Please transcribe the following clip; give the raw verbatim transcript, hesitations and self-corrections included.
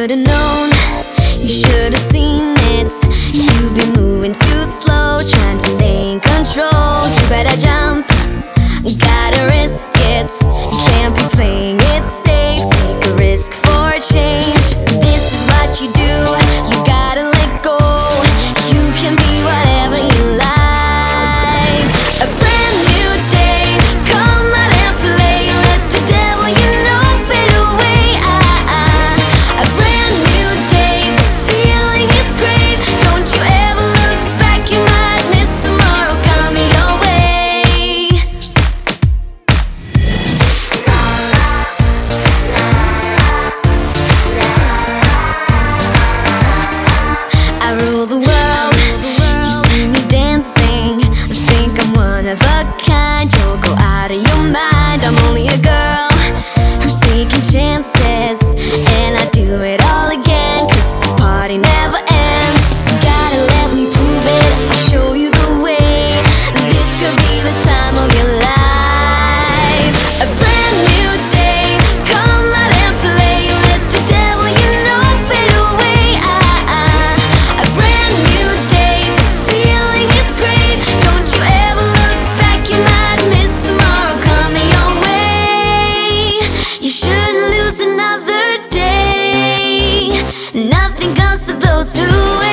should've known, you should've seen it. You've been moving too slow, trying to stay in control. You better jump, gotta risk it. Can't be playing it safe, take a risk for a change. This is what you do, you gotta let go. You can be whatever you like. A brand new day, come out and play. Let the devil you know fade away. ah, ah. A brand new day, the feeling is great. Don't you ever look back, you might miss tomorrow coming your way. I rule the world, you see me dancing. I think I'm one of a kind, don't go out of your mind. I'm only a girl who's taking chances, and I do it all again, cause the party never ends. Gotta let me prove it, I'll show you the way. This could be the time of your life. A brand new day, come out and play. Let the devil you know fade away. ah, ah. A brand new day, the feeling is great. Don't you ever look back, you might miss tomorrow coming your way. You shouldn't lose another day. Nothing comes to those who wait.